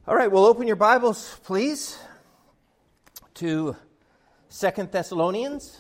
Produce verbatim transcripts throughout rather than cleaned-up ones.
All right, well, open your Bibles, please, to Second Thessalonians.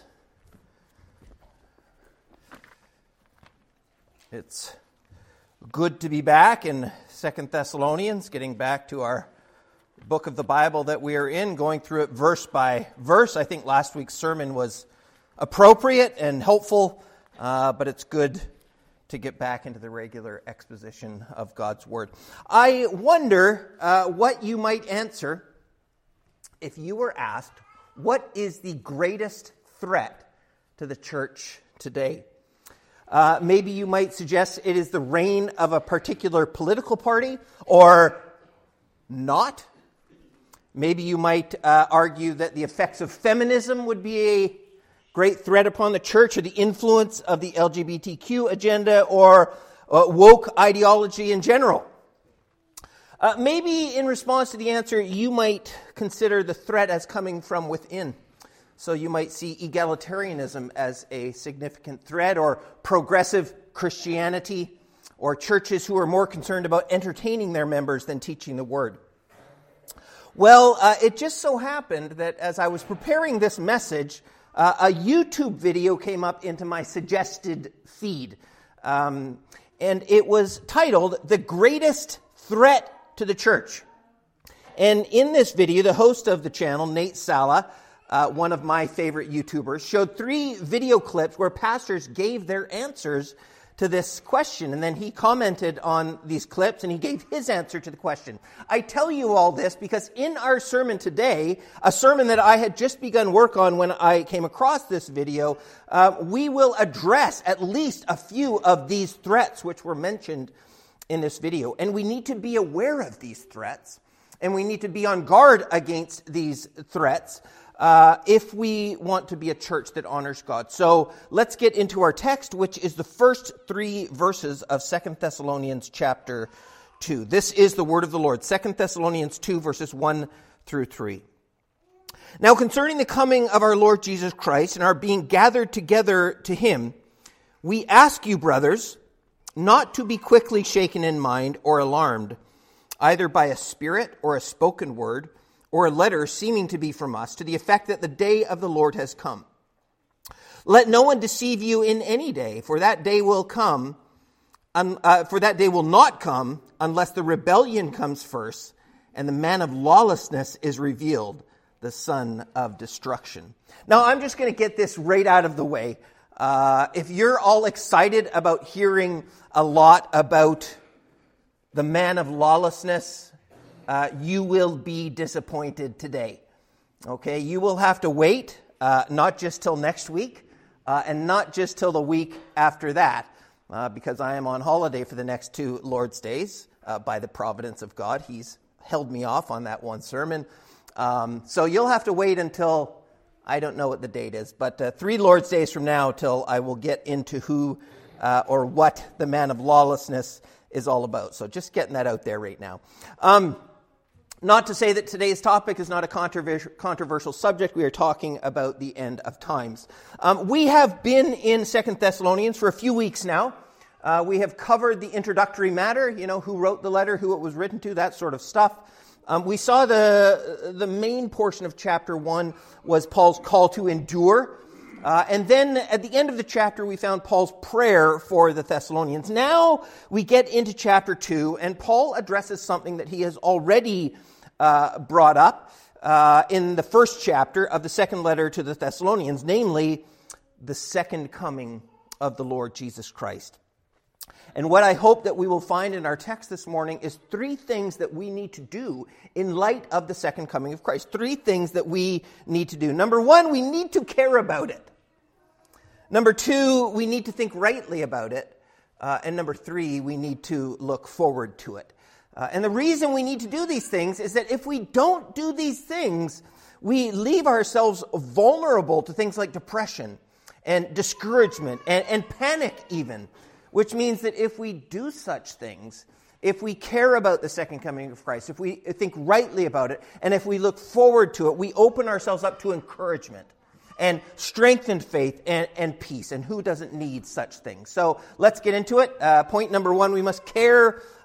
It's good to be back in Second Thessalonians, getting back to our book of the Bible that we are in, going through it verse by verse. I think last week's sermon was appropriate and helpful, uh, but it's good to get back into the regular exposition of God's Word. I wonder uh, what you might answer if you were asked, what is the greatest threat to the church today? Uh, maybe you might suggest it is the reign of a particular political party, or not. Maybe you might uh, argue that the effects of feminism would be a great threat upon the church, or the influence of the L G B T Q agenda, or uh, woke ideology in general. Uh, maybe in response to the answer, you might consider the threat as coming from within. So you might see egalitarianism as a significant threat, or progressive Christianity, or churches who are more concerned about entertaining their members than teaching the Word. Well, uh, it just so happened that as I was preparing this message, Uh, a YouTube video came up into my suggested feed, um, and it was titled, "The Greatest Threat to the Church." And in this video, the host of the channel, Nate Sala, uh, one of my favorite YouTubers, showed three video clips where pastors gave their answers to this question, and then he commented on these clips, and he gave his answer to the question. I tell you all this because in our sermon today, a sermon that I had just begun work on when I came across this video, uh, we will address at least a few of these threats which were mentioned in this video. And we need to be aware of these threats, and we need to be on guard against these threats, Uh, if we want to be a church that honors God. So let's get into our text, which is the first three verses of Second Thessalonians chapter two. This is the word of the Lord. Second Thessalonians two, verses one through three. Now concerning the coming of our Lord Jesus Christ and our being gathered together to him, we ask you, brothers, not to be quickly shaken in mind or alarmed, either by a spirit or a spoken word, or a letter seeming to be from us, to the effect that the day of the Lord has come. Let no one deceive you in any day, for that day will come, um, uh, for that day will not come unless the rebellion comes first, and the man of lawlessness is revealed, the son of destruction. Now, I'm just going to get this right out of the way. Uh, if you're all excited about hearing a lot about the man of lawlessness, Uh, you will be disappointed today. Okay, you will have to wait, uh, not just till next week, uh, and not just till the week after that, uh, because I am on holiday for the next two Lord's Days, uh, by the providence of God. He's held me off on that one sermon. Um, so you'll have to wait until, I don't know what the date is, but uh, three Lord's Days from now till I will get into who uh, or what the man of lawlessness is all about. So just getting that out there right now. Um, Not to say that today's topic is not a controversial, controversial subject. We are talking about the end of times. Um, we have been in Second Thessalonians for a few weeks now. Uh, we have covered the introductory matter, you know, who wrote the letter, who it was written to, that sort of stuff. Um, we saw the, the main portion of chapter one was Paul's call to endure. Uh, and then at the end of the chapter, we found Paul's prayer for the Thessalonians. Now we get into chapter two, and Paul addresses something that he has already uh, brought up uh, in the first chapter of the second letter to the Thessalonians, namely the second coming of the Lord Jesus Christ. And what I hope that we will find in our text this morning is three things that we need to do in light of the second coming of Christ. Three things that we need to do. Number one, we need to care about it. Number two, we need to think rightly about it. Uh, and number three, we need to look forward to it. Uh, and the reason we need to do these things is that if we don't do these things, we leave ourselves vulnerable to things like depression and discouragement and, and panic even, which means that if we do such things, if we care about the second coming of Christ, if we think rightly about it, and if we look forward to it, we open ourselves up to encouragement and strengthened faith and, and peace. And who doesn't need such things? So let's get into it. Uh, point number one, we must care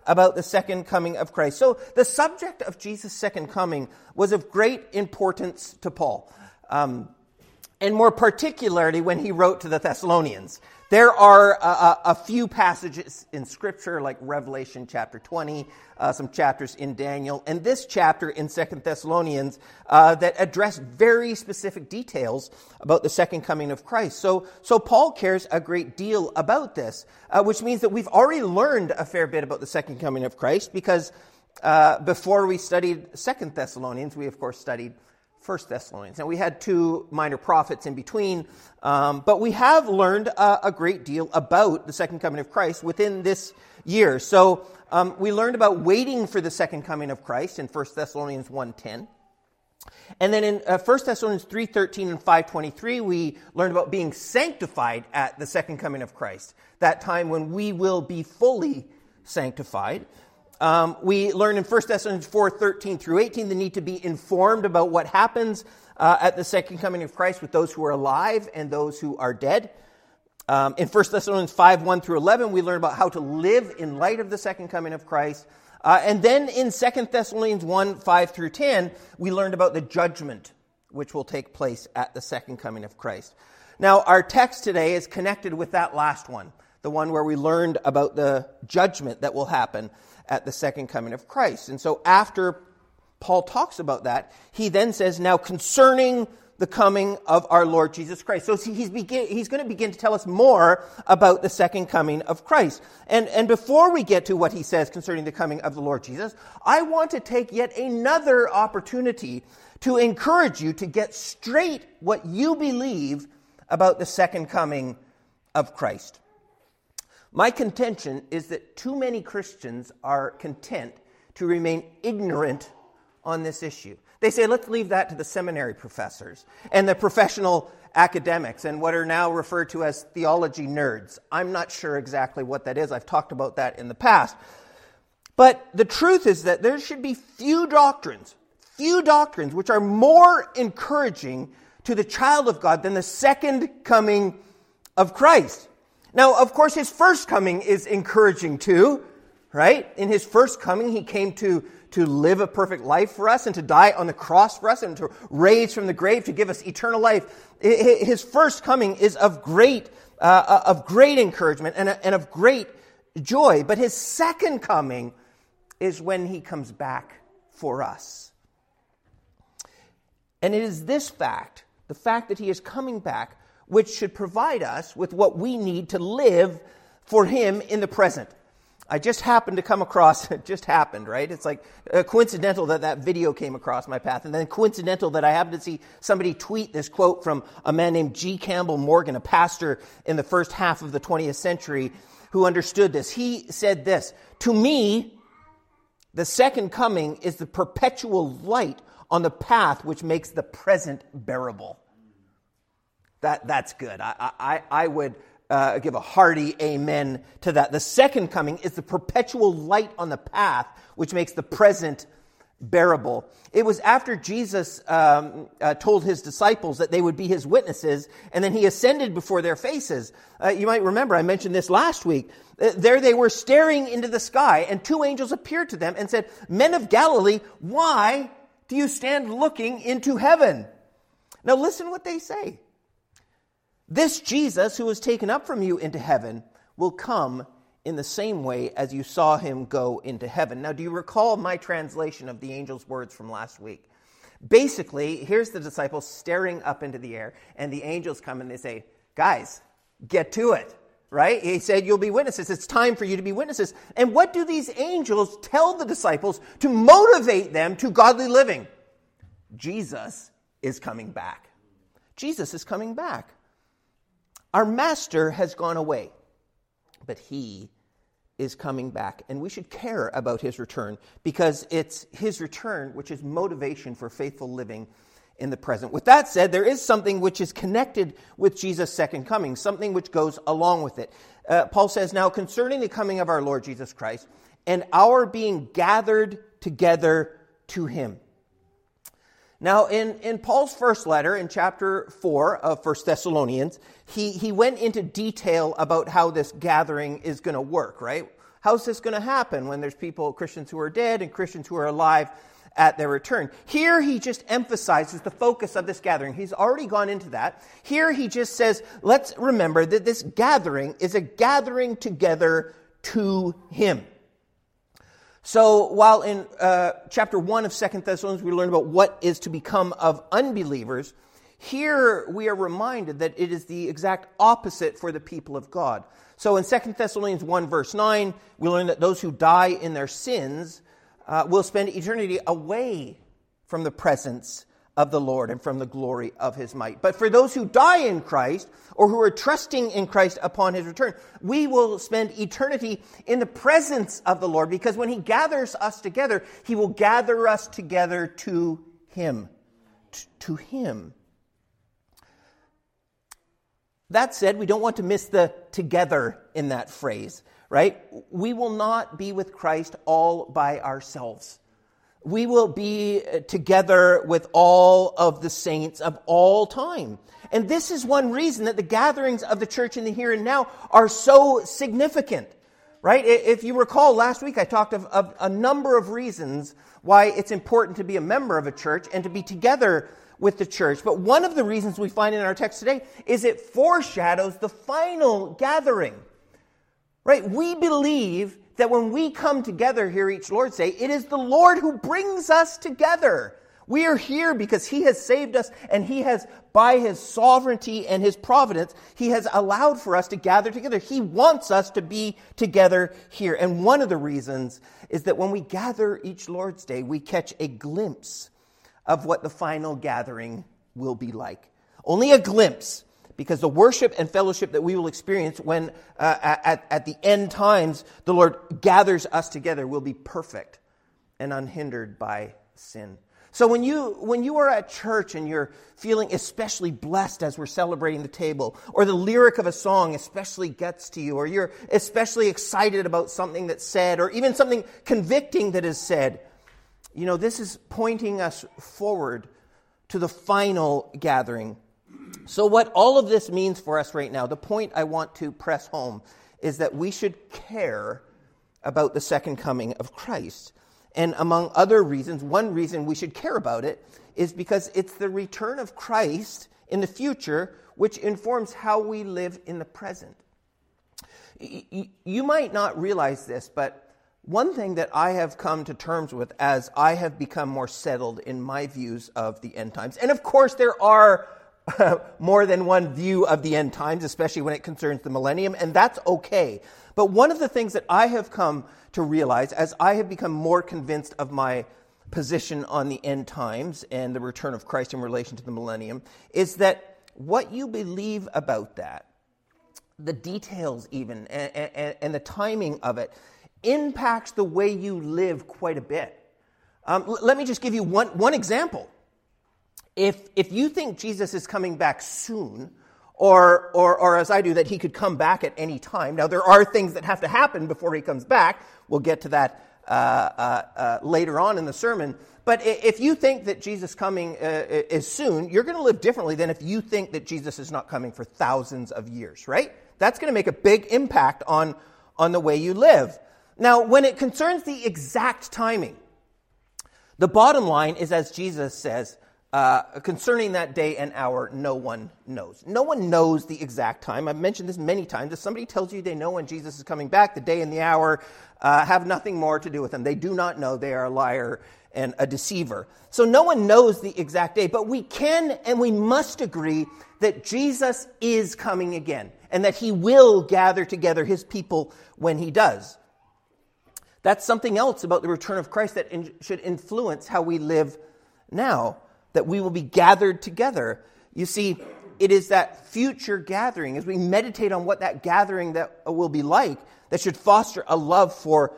about the second coming of Christ. So the subject of Jesus' second coming was of great importance to Paul, um, and more particularly when he wrote to the Thessalonians. There are a, a, a few passages in Scripture, like Revelation chapter twenty, uh, some chapters in Daniel, and this chapter in Second Thessalonians uh, that address very specific details about the second coming of Christ. So, so Paul cares a great deal about this, uh, which means that we've already learned a fair bit about the second coming of Christ, because uh, before we studied Second Thessalonians, we of course studied First Thessalonians. Now, we had two minor prophets in between, um, but we have learned a, a great deal about the second coming of Christ within this year. So um, we learned about waiting for the second coming of Christ in First Thessalonians one ten. And then in uh, First Thessalonians three thirteen and five twenty-three, we learned about being sanctified at the second coming of Christ, that time when we will be fully sanctified. Um, we learn in First Thessalonians four thirteen through eighteen the need to be informed about what happens uh, at the second coming of Christ with those who are alive and those who are dead. Um, in First Thessalonians five one through eleven, we learn about how to live in light of the second coming of Christ. Uh, and then in Second Thessalonians one five through ten, we learned about the judgment which will take place at the second coming of Christ. Now, our text today is connected with that last one, the one where we learned about the judgment that will happen at the second coming of Christ. And so after Paul talks about that, he then says, now concerning the coming of our Lord Jesus Christ. So he's begin, he's going to begin to tell us more about the second coming of Christ. And, and before we get to what he says concerning the coming of the Lord Jesus, I want to take yet another opportunity to encourage you to get straight what you believe about the second coming of Christ. My contention is that too many Christians are content to remain ignorant on this issue. They say, let's leave that to the seminary professors and the professional academics and what are now referred to as theology nerds. I'm not sure exactly what that is. I've talked about that in the past. But the truth is that there should be few doctrines, few doctrines which are more encouraging to the child of God than the second coming of Christ. Now, of course, his first coming is encouraging too, right? In his first coming, he came to, to live a perfect life for us and to die on the cross for us and to raise from the grave to give us eternal life. His first coming is of great, uh, of great encouragement and, and of great joy. But his second coming is when he comes back for us. And it is this fact, the fact that he is coming back, which should provide us with what we need to live for him in the present. I just happened to come across, it just happened, right? It's like uh, coincidental that that video came across my path, and then coincidental that I happened to see somebody tweet this quote from a man named G. Campbell Morgan, a pastor in the first half of the twentieth century, who understood this. He said this, "To me, the second coming is the perpetual light on the path which makes the present bearable." That that's good. I I, I would uh, give a hearty amen to that. The second coming is the perpetual light on the path which makes the present bearable. It was after Jesus um, uh, told his disciples that they would be his witnesses, and then he ascended before their faces. Uh, you might remember, I mentioned this last week. Uh, there they were staring into the sky, and two angels appeared to them and said, "Men of Galilee, why do you stand looking into heaven?" Now listen what they say. "This Jesus who was taken up from you into heaven will come in the same way as you saw him go into heaven." Now, do you recall my translation of the angel's words from last week? Basically, here's the disciples staring up into the air, and the angels come and they say, "Guys, get to it," right? He said, "You'll be witnesses. It's time for you to be witnesses." And what do these angels tell the disciples to motivate them to godly living? Jesus is coming back. Jesus is coming back. Our master has gone away, but he is coming back. And we should care about his return because it's his return which is motivation for faithful living in the present. With that said, there is something which is connected with Jesus' second coming, something which goes along with it. Uh, Paul says, "Now concerning the coming of our Lord Jesus Christ and our being gathered together to him." Now, in, in Paul's first letter, in chapter four of First Thessalonians, he, he went into detail about how this gathering is going to work, right? How's this going to happen when there's people, Christians who are dead and Christians who are alive at their return? Here he just emphasizes the focus of this gathering. He's already gone into that. Here he just says, let's remember that this gathering is a gathering together to him. So while in uh, chapter one of Second Thessalonians we learn about what is to become of unbelievers, here we are reminded that it is the exact opposite for the people of God. So in Second Thessalonians one verse nine, we learn that those who die in their sins uh, will spend eternity away from the presence of the Lord and from the glory of his might. But for those who die in Christ, or who are trusting in Christ upon his return, we will spend eternity in the presence of the Lord, because when he gathers us together, he will gather us together to him. T- to him. That said, we don't want to miss the together in that phrase, right? We will not be with Christ all by ourselves. We will be together with all of the saints of all time. And this is one reason that the gatherings of the church in the here and now are so significant, right? If you recall, last week I talked of, of a number of reasons why it's important to be a member of a church and to be together with the church. But one of the reasons we find in our text today is it foreshadows the final gathering, right? We believe that when we come together here each Lord's Day, it is the Lord who brings us together. We are here because he has saved us, and he has, by his sovereignty and his providence, he has allowed for us to gather together. He wants us to be together here. And one of the reasons is that when we gather each Lord's Day, we catch a glimpse of what the final gathering will be like. Only a glimpse. Because the worship and fellowship that we will experience when uh, at, at the end times the Lord gathers us together will be perfect and unhindered by sin. So when you when you are at church and you're feeling especially blessed as we're celebrating the table, or the lyric of a song especially gets to you, or you're especially excited about something that's said, or even something convicting that is said, you know, this is pointing us forward to the final gathering. So what all of this means for us right now, the point I want to press home is that we should care about the second coming of Christ. And among other reasons, one reason we should care about it is because it's the return of Christ in the future which informs how we live in the present. You might not realize this, but one thing that I have come to terms with as I have become more settled in my views of the end times, and of course there are more than one view of the end times, especially when it concerns the millennium, and that's okay. But one of the things that I have come to realize as I have become more convinced of my position on the end times and the return of Christ in relation to the millennium is that what you believe about that, the details even, and, and, and the timing of it, impacts the way you live quite a bit. Um, l- let me just give you one, one example. If if you think Jesus is coming back soon, or, or or as I do, that he could come back at any time. Now, there are things that have to happen before he comes back. We'll get to that uh, uh, uh, later on in the sermon. But if you think that Jesus coming uh, is soon, you're going to live differently than if you think that Jesus is not coming for thousands of years, right? That's going to make a big impact on, on the way you live. Now, when it concerns the exact timing, the bottom line is, as Jesus says, Uh, concerning that day and hour, no one knows. No one knows the exact time. I've mentioned this many times. If somebody tells you they know when Jesus is coming back, the day and the hour uh, have nothing more to do with them. They do not know. They are a liar and a deceiver. So no one knows the exact day, but we can and we must agree that Jesus is coming again and that he will gather together his people when he does. That's something else about the return of Christ that in- should influence how we live now. That we will be gathered together. You see, it is that future gathering, as we meditate on what that gathering that will be like, that should foster a love for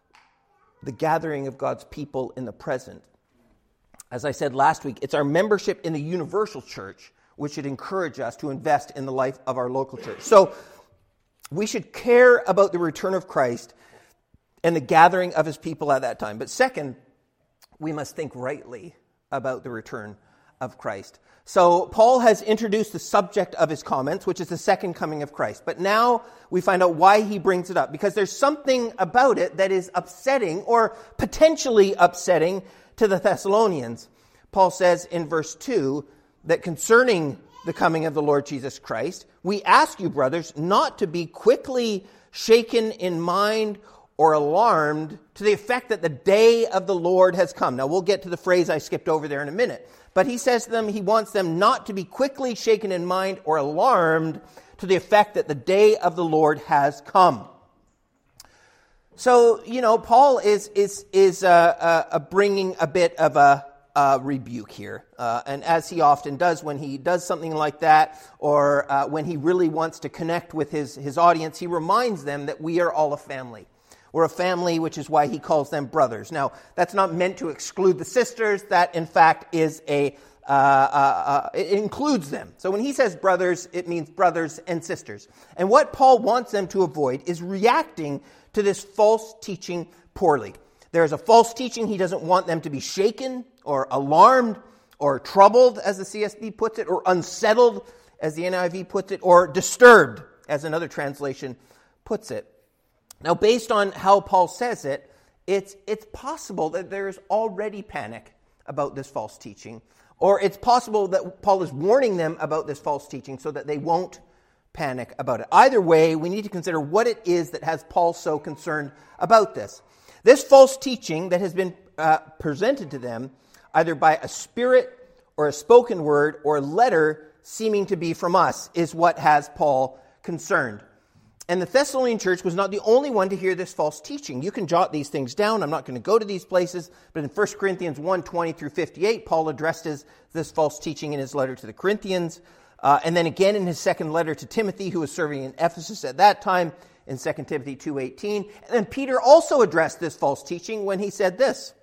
the gathering of God's people in the present. As I said last week, it's our membership in the universal church which should encourage us to invest in the life of our local church. So we should care about the return of Christ and the gathering of his people at that time. But second, we must think rightly about the return of Christ. So Paul has introduced the subject of his comments, which is the second coming of Christ. But now we find out why he brings it up, because there's something about it that is upsetting or potentially upsetting to the Thessalonians. Paul says in verse two that concerning the coming of the Lord Jesus Christ, we ask you, brothers, not to be quickly shaken in mind or alarmed to the effect that the day of the Lord has come. Now, we'll get to the phrase I skipped over there in a minute. But he says to them, he wants them not to be quickly shaken in mind or alarmed to the effect that the day of the Lord has come. So, you know, Paul is is is uh, uh, bringing a bit of a uh, rebuke here. Uh, and as he often does when he does something like that, or uh, when he really wants to connect with his, his audience, he reminds them that we are all a family. We're a family, which is why he calls them brothers. Now, that's not meant to exclude the sisters. That, in fact, is a uh, uh, uh, it includes them. So when he says brothers, it means brothers and sisters. And what Paul wants them to avoid is reacting to this false teaching poorly. There's a false teaching. He doesn't want them to be shaken or alarmed or troubled, as the C S B puts it, or unsettled, as the N I V puts it, or disturbed, as another translation puts it. Now, based on how Paul says it, it's it's possible that there is already panic about this false teaching, or it's possible that Paul is warning them about this false teaching so that they won't panic about it. Either way, we need to consider what it is that has Paul so concerned about this. This false teaching that has been uh, presented to them, either by a spirit or a spoken word or a letter seeming to be from us, is what has Paul concerned. And the Thessalonian church was not the only one to hear this false teaching. You can jot these things down. I'm not going to go to these places. But in First Corinthians one, twenty through fifty-eight, Paul addressed his, this false teaching in his letter to the Corinthians. Uh, and then again in his second letter to Timothy, who was serving in Ephesus at that time, in Second Timothy two eighteen. And then Peter also addressed this false teaching when he said this.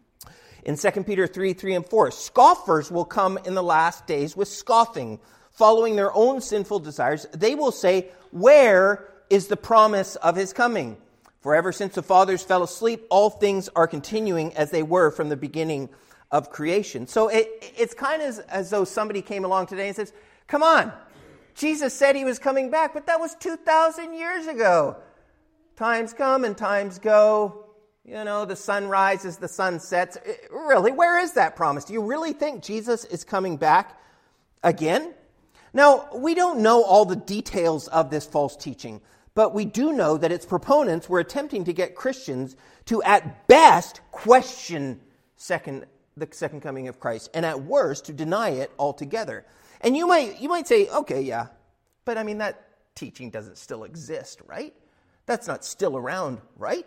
In Second Peter three, three and four, scoffers will come in the last days with scoffing, following their own sinful desires. They will say, where is the promise of his coming? For ever since the fathers fell asleep, all things are continuing as they were from the beginning of creation. So it, it's kind of as, as though somebody came along today and says, come on, Jesus said he was coming back, but that was two thousand years ago. Times come and times go. You know, the sun rises, the sun sets. Really, where is that promise? Do you really think Jesus is coming back again? Now, we don't know all the details of this false teaching, but we do know that its proponents were attempting to get Christians to, at best, question second, the second coming of Christ, and at worst, to deny it altogether. And you might you might say, okay, yeah, but I mean, that teaching doesn't still exist, right? That's not still around, right?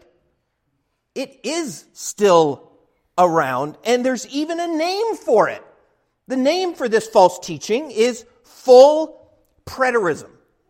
It is still around, and there's even a name for it. The name for this false teaching is full preterism.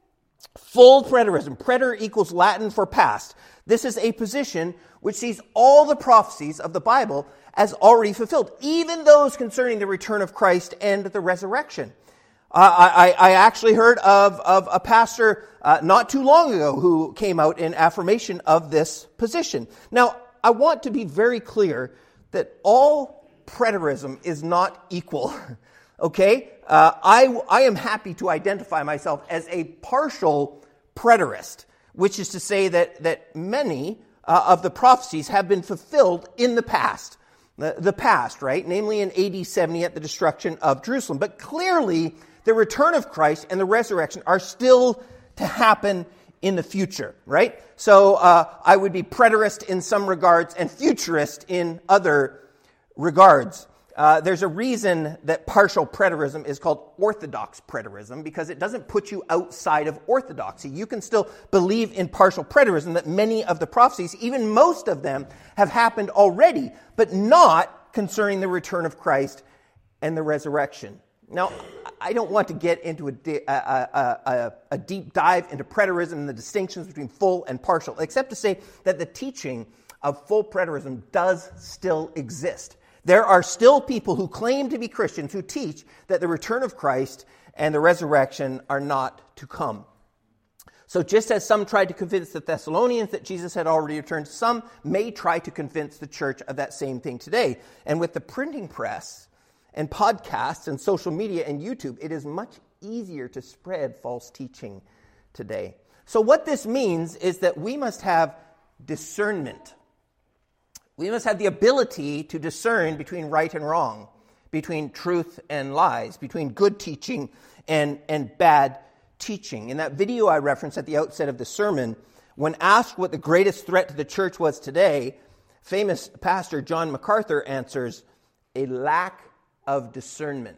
Full preterism. Preter equals Latin for past. This is a position which sees all the prophecies of the Bible as already fulfilled, even those concerning the return of Christ and the resurrection. Uh, I, I actually heard of, of a pastor uh, not too long ago who came out in affirmation of this position. Now, I want to be very clear that all preterism is not equal. Okay? Uh, I, I am happy to identify myself as a partial preterist, which is to say that, that many uh, of the prophecies have been fulfilled in the past. The, the past, right? Namely in A D seventy at the destruction of Jerusalem. But clearly, the return of Christ and the resurrection are still to happen in the future, right? So uh, I would be preterist in some regards and futurist in other regards. Uh, there's a reason that partial preterism is called orthodox preterism, because it doesn't put you outside of orthodoxy. You can still believe in partial preterism, that many of the prophecies, even most of them, have happened already, but not concerning the return of Christ and the resurrection. Now, I don't want to get into a, a, a, a, a deep dive into preterism and the distinctions between full and partial, except to say that the teaching of full preterism does still exist. There are still people who claim to be Christians who teach that the return of Christ and the resurrection are not to come. So just as some tried to convince the Thessalonians that Jesus had already returned, some may try to convince the church of that same thing today. And with the printing press and podcasts and social media and YouTube, it is much easier to spread false teaching today. So what this means is that we must have discernment. We must have the ability to discern between right and wrong, between truth and lies, between good teaching and, and bad teaching. In that video I referenced at the outset of the sermon, when asked what the greatest threat to the church was today, famous pastor John MacArthur answers, a lack of discernment.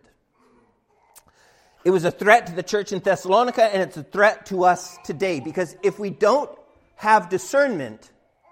It was a threat to the church in Thessalonica, and it's a threat to us today, because if we don't have discernment,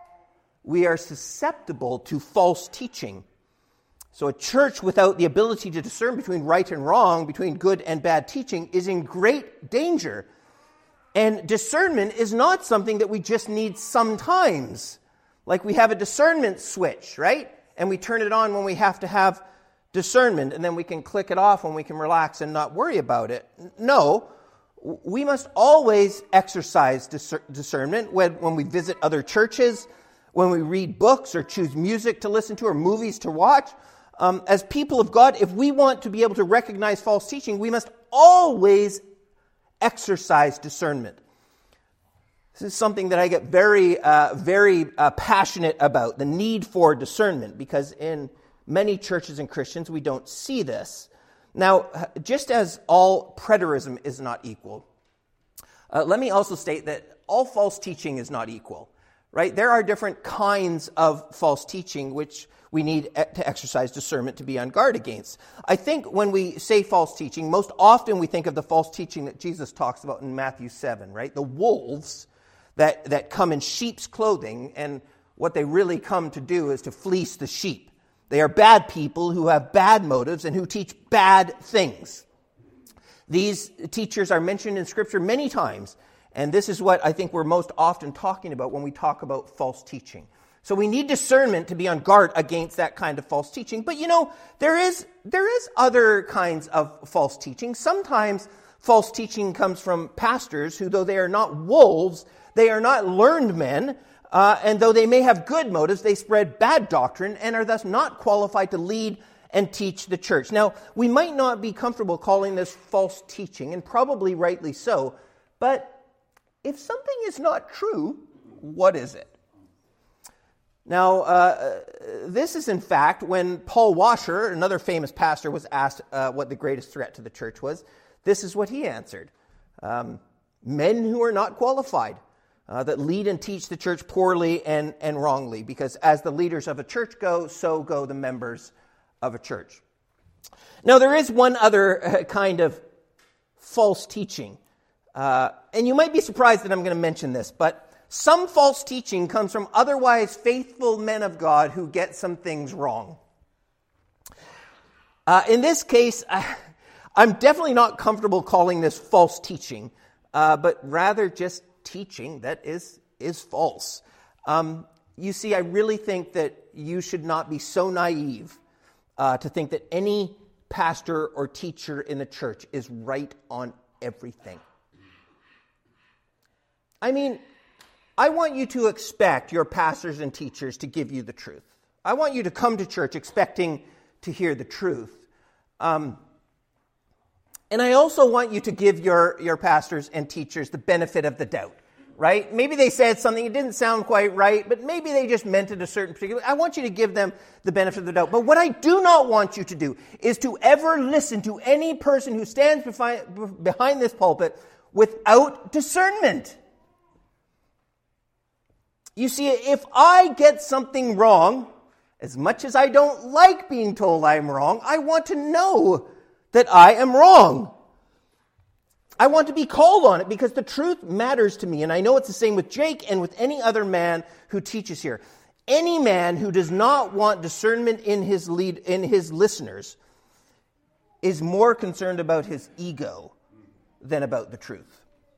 we are susceptible to false teaching. So a church without the ability to discern between right and wrong, between good and bad teaching, is in great danger. And discernment is not something that we just need sometimes. Like we have a discernment switch, right? And we turn it on when we have to have discernment, and then we can click it off when we can relax and not worry about it. No, we must always exercise discernment when, when we visit other churches, when we read books or choose music to listen to or movies to watch. Um, as people of God, if we want to be able to recognize false teaching, we must always exercise discernment. This is something that I get very, uh, very uh, passionate about, the need for discernment, because in many churches and Christians, we don't see this. Now, just as all preterism is not equal, uh, let me also state that all false teaching is not equal, right? There are different kinds of false teaching which we need to exercise discernment to be on guard against. I think when we say false teaching, most often we think of the false teaching that Jesus talks about in Matthew seven, right? The wolves that, that come in sheep's clothing, and what they really come to do is to fleece the sheep. They are bad people who have bad motives and who teach bad things. These teachers are mentioned in Scripture many times, and this is what I think we're most often talking about when we talk about false teaching. So we need discernment to be on guard against that kind of false teaching. But you know, there is there is other kinds of false teaching. Sometimes false teaching comes from pastors who, though they are not wolves, they are not learned men, Uh, and though they may have good motives, they spread bad doctrine and are thus not qualified to lead and teach the church. Now, we might not be comfortable calling this false teaching, and probably rightly so, but if something is not true, what is it? Now, uh, this is in fact when Paul Washer, another famous pastor, was asked uh, what the greatest threat to the church was. This is what he answered. Um, men who are not qualified. Uh, that lead and teach the church poorly and, and wrongly, because as the leaders of a church go, so go the members of a church. Now, there is one other kind of false teaching, uh, and you might be surprised that I'm going to mention this, but some false teaching comes from otherwise faithful men of God who get some things wrong. Uh, in this case, I, I'm definitely not comfortable calling this false teaching, uh, but rather just teaching that is is false. Um, you see, I really think that you should not be so naive uh, to think that any pastor or teacher in the church is right on everything. I mean, I want you to expect your pastors and teachers to give you the truth. I want you to come to church expecting to hear the truth. Um, And I also want you to give your, your pastors and teachers the benefit of the doubt, right? Maybe they said something, it didn't sound quite right, but maybe they just meant it a certain particular. I want you to give them the benefit of the doubt. But what I do not want you to do is to ever listen to any person who stands behind, behind this pulpit without discernment. You see, if I get something wrong, as much as I don't like being told I'm wrong, I want to know that I am wrong. I want to be called on it because the truth matters to me. And I know it's the same with Jake and with any other man who teaches here. Any man who does not want discernment in his lead, in his listeners is more concerned about his ego than about the truth.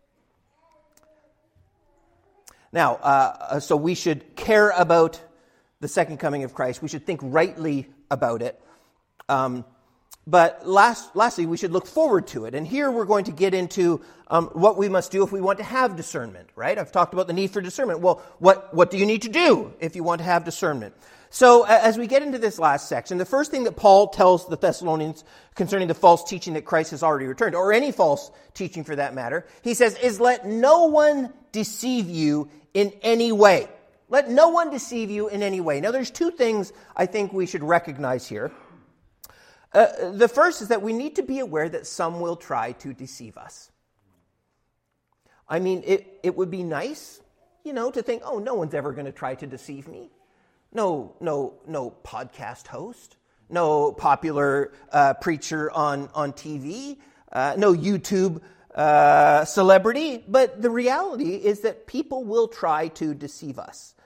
Now, uh, so we should care about the second coming of Christ. We should think rightly about it. Um, But last, lastly, we should look forward to it. And here we're going to get into um, what we must do if we want to have discernment, right? I've talked about the need for discernment. Well, what, what do you need to do if you want to have discernment? So uh, as we get into this last section, the first thing that Paul tells the Thessalonians concerning the false teaching that Christ has already returned, or any false teaching for that matter, he says, is let no one deceive you in any way. Let no one deceive you in any way. Now there's two things I think we should recognize here. Uh, the first is that we need to be aware that some will try to deceive us. I mean, it, it would be nice, you know, to think, oh, no one's ever going to try to deceive me. No, no, no podcast host, no popular uh, preacher on, on T V, uh, no YouTube uh, celebrity. But the reality is that people will try to deceive us.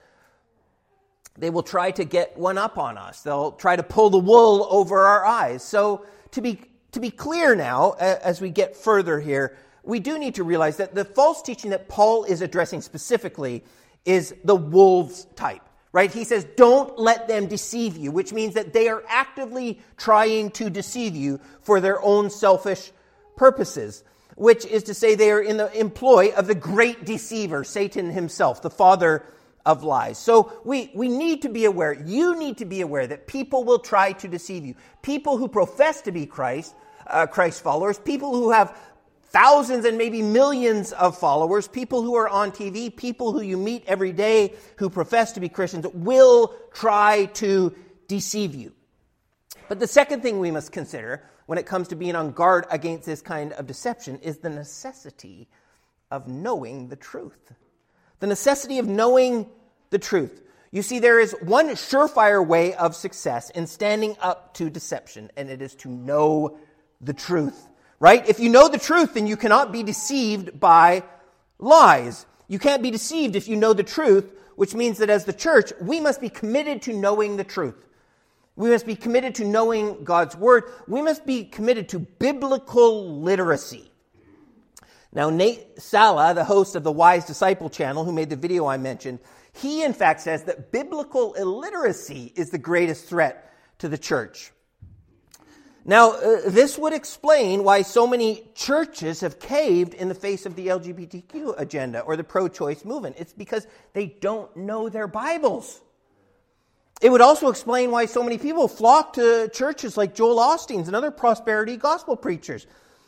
They will try to get one up on us. They'll try to pull the wool over our eyes. So to be to be clear now, as we get further here, we do need to realize that the false teaching that Paul is addressing specifically is the wolves type. Right? He says, don't let them deceive you, which means that they are actively trying to deceive you for their own selfish purposes, which is to say they are in the employ of the great deceiver, Satan himself, the father of lies. So we, we need to be aware, you need to be aware that people will try to deceive you. People who profess to be Christ, uh, Christ followers, people who have thousands and maybe millions of followers, people who are on T V, people who you meet every day who profess to be Christians will try to deceive you. But the second thing we must consider when it comes to being on guard against this kind of deception is the necessity of knowing the truth. The necessity of knowing the truth. You see, there is one surefire way of success in standing up to deception, and it is to know the truth. Right? If you know the truth, then you cannot be deceived by lies. You can't be deceived if you know the truth, which means that as the church, we must be committed to knowing the truth. We must be committed to knowing God's word. We must be committed to biblical literacy. Now, Nate Sala, the host of the Wise Disciple channel, who made the video I mentioned, he in fact says that biblical illiteracy is the greatest threat to the church. Now, uh, this would explain why so many churches have caved in the face of the L G B T Q agenda or the pro-choice movement. It's because they don't know their Bibles. It would also explain why so many people flock to churches like Joel Osteen's and other prosperity gospel preachers.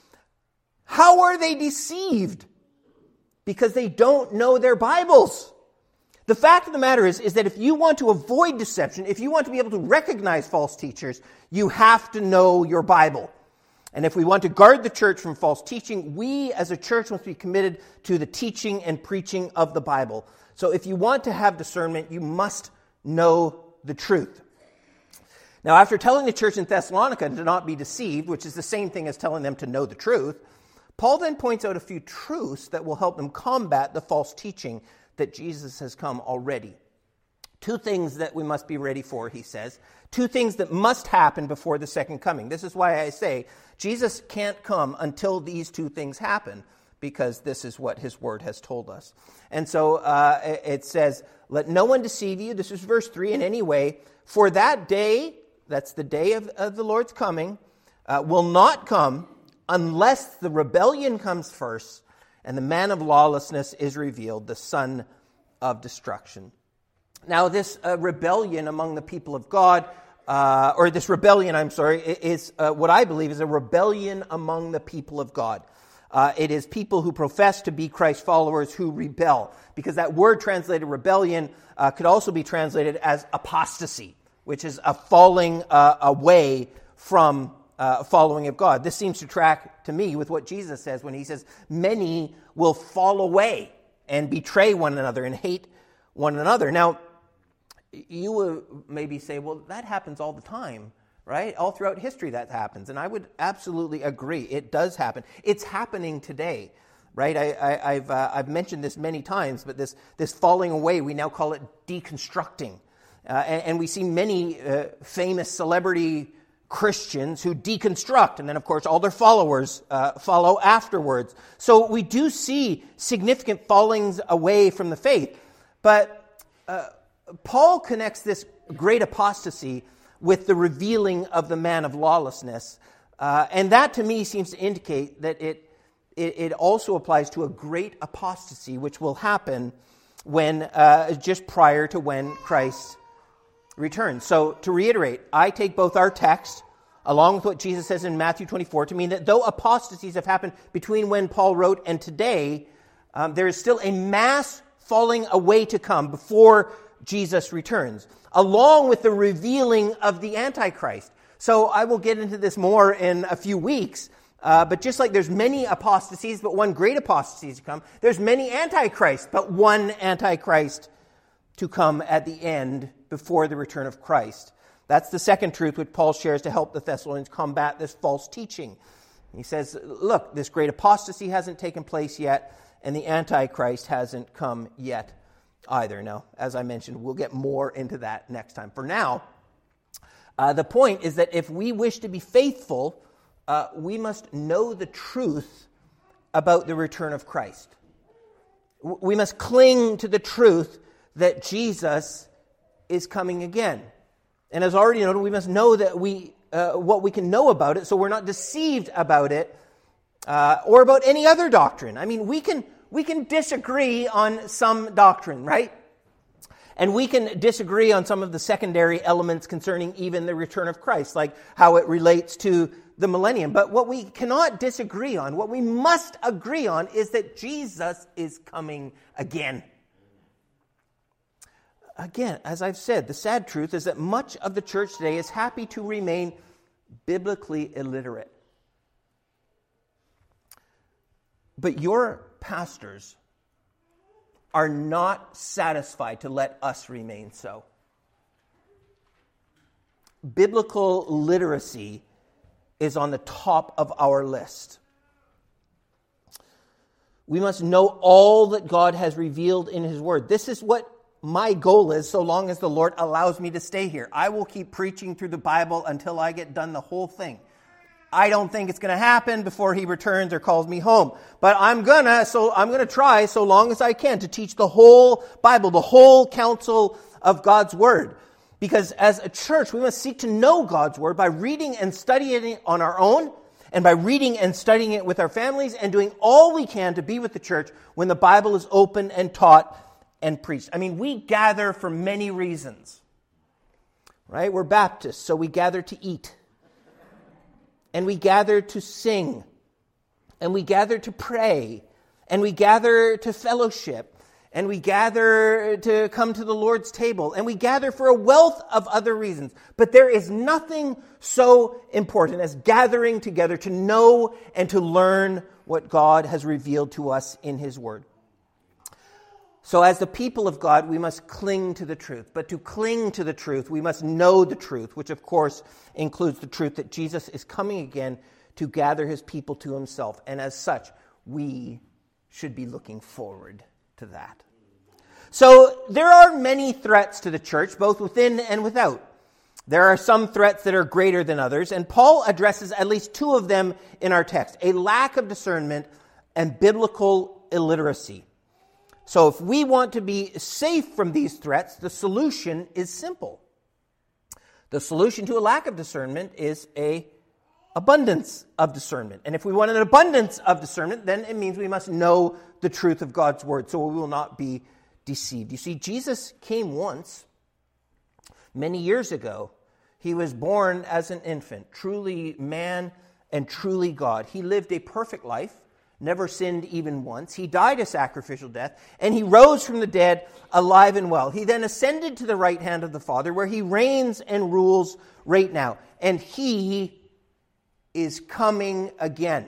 How are they deceived? Because they don't know their Bibles. The fact of the matter is, is that if you want to avoid deception, if you want to be able to recognize false teachers, you have to know your Bible. And if we want to guard the church from false teaching, we as a church must be committed to the teaching and preaching of the Bible. So if you want to have discernment, you must know the truth. Now, after telling the church in Thessalonica to not be deceived, which is the same thing as telling them to know the truth, Paul then points out a few truths that will help them combat the false teaching that Jesus has come already. Two things that we must be ready for, he says. Two things that must happen before the second coming. This is why I say Jesus can't come until these two things happen, because this is what his word has told us. And so uh, it says, let no one deceive you. This is verse three in any way. For that day, that's the day of, of the Lord's coming, uh, will not come unless the rebellion comes first and the man of lawlessness is revealed, the son of destruction. Now, this uh, rebellion among the people of God, uh, or this rebellion, I'm sorry, is uh, what I believe is a rebellion among the people of God. Uh, it is people who profess to be Christ followers who rebel, because that word translated rebellion uh, could also be translated as apostasy, which is a falling uh, away from Uh, following of God. This seems to track to me with what Jesus says when he says, many will fall away and betray one another and hate one another. Now, you will maybe say, well, that happens all the time, right? All throughout history that happens. And I would absolutely agree. It does happen. It's happening today, right? I, I, I've, uh, I've mentioned this many times, but this, this falling away, we now call it deconstructing. Uh, and, and we see many uh, famous celebrity Christians who deconstruct, and then, of course, all their followers uh, follow afterwards. So we do see significant fallings away from the faith. But uh, Paul connects this great apostasy with the revealing of the man of lawlessness. Uh, and that, to me, seems to indicate that it, it, it also applies to a great apostasy, which will happen when uh, just prior to when Christ returns. So to reiterate, I take both our text along with what Jesus says in Matthew twenty-four to mean that though apostasies have happened between when Paul wrote and today, um, there is still a mass falling away to come before Jesus returns, along with the revealing of the Antichrist. So I will get into this more in a few weeks, uh, but just like there's many apostasies, but one great apostasy to come, there's many Antichrists, but one Antichrist to come at the end before the return of Christ. That's the second truth which Paul shares to help the Thessalonians combat this false teaching. He says, look, this great apostasy hasn't taken place yet, and the Antichrist hasn't come yet either. Now, as I mentioned, we'll get more into that next time. For now, uh, the point is that if we wish to be faithful, uh, we must know the truth about the return of Christ. We must cling to the truth that Jesus is coming again. And as already noted, we must know that we uh, what we can know about it, so we're not deceived about it uh, or about any other doctrine. I mean, we can we can disagree on some doctrine, right? And we can disagree on some of the secondary elements concerning even the return of Christ, like how it relates to the millennium. But what we cannot disagree on, what we must agree on, is that Jesus is coming again. Again, as I've said, the sad truth is that much of the church today is happy to remain biblically illiterate. But your pastors are not satisfied to let us remain so. Biblical literacy is on the top of our list. We must know all that God has revealed in His Word. This is what my goal is, so long as the Lord allows me to stay here. I will keep preaching through the Bible until I get done the whole thing. I don't think it's going to happen before He returns or calls me home. But I'm gonna, so I'm gonna try so long as I can to teach the whole Bible, the whole counsel of God's Word. Because as a church, we must seek to know God's Word by reading and studying it on our own, and by reading and studying it with our families, and doing all we can to be with the church when the Bible is open and taught and preached. I mean, we gather for many reasons, right? We're Baptists, so we gather to eat. And we gather to sing. And we gather to pray. And we gather to fellowship. And we gather to come to the Lord's table. And we gather for a wealth of other reasons. But there is nothing so important as gathering together to know and to learn what God has revealed to us in His Word. So as the people of God, we must cling to the truth. But to cling to the truth, we must know the truth, which of course includes the truth that Jesus is coming again to gather His people to Himself. And as such, we should be looking forward to that. So there are many threats to the church, both within and without. There are some threats that are greater than others, and Paul addresses at least two of them in our text: a lack of discernment and biblical illiteracy. So if we want to be safe from these threats, the solution is simple. The solution to a lack of discernment is a abundance of discernment. And if we want an abundance of discernment, then it means we must know the truth of God's Word, so we will not be deceived. You see, Jesus came once, many years ago. He was born as an infant, truly man and truly God. He lived a perfect life, never sinned even once. He died a sacrificial death, and He rose from the dead alive and well. He then ascended to the right hand of the Father, where He reigns and rules right now. And He is coming again.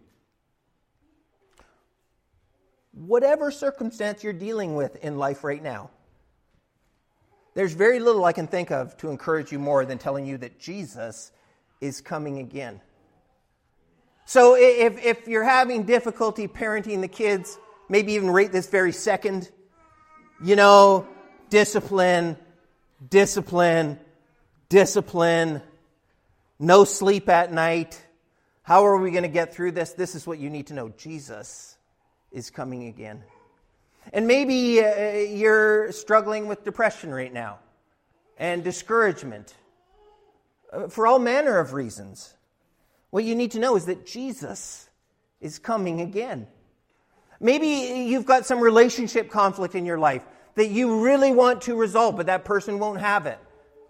Whatever circumstance you're dealing with in life right now, there's very little I can think of to encourage you more than telling you that Jesus is coming again. So if, if you're having difficulty parenting the kids, maybe even right this very second, you know, discipline, discipline, discipline, no sleep at night. How are we going to get through this? This is what you need to know. Jesus is coming again. And maybe uh, you're struggling with depression right now and discouragement uh, for all manner of reasons. What you need to know is that Jesus is coming again. Maybe you've got some relationship conflict in your life that you really want to resolve, but that person won't have it.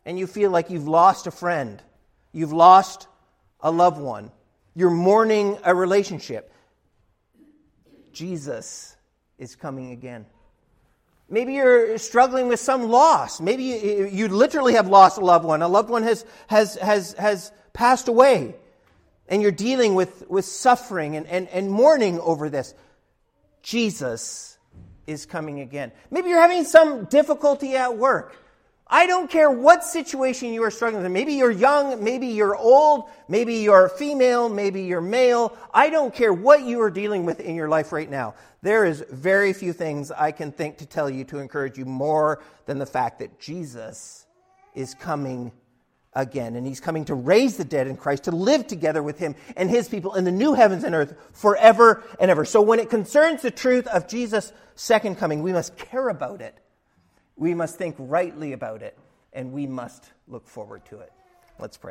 and you feel like you've lost a friend, you've lost a loved one, you're mourning a relationship, Jesus is coming again. Maybe you're struggling with some loss. Maybe you, you literally have lost a loved one. A loved one has has has has passed away, and you're dealing with, with suffering and, and, and mourning over this. Jesus is coming again. Maybe you're having some difficulty at work. I don't care what situation you are struggling with. Maybe you're young, maybe you're old, maybe you're female, maybe you're male. I don't care what you are dealing with in your life right now. There is very few things I can think to tell you to encourage you more than the fact that Jesus is coming again. And he's coming to raise the dead in Christ, to live together with him and his people in the new heavens and earth forever and ever. So when it concerns the truth of Jesus' second coming, we must care about it. We must think rightly about it, and we must look forward to it. Let's pray.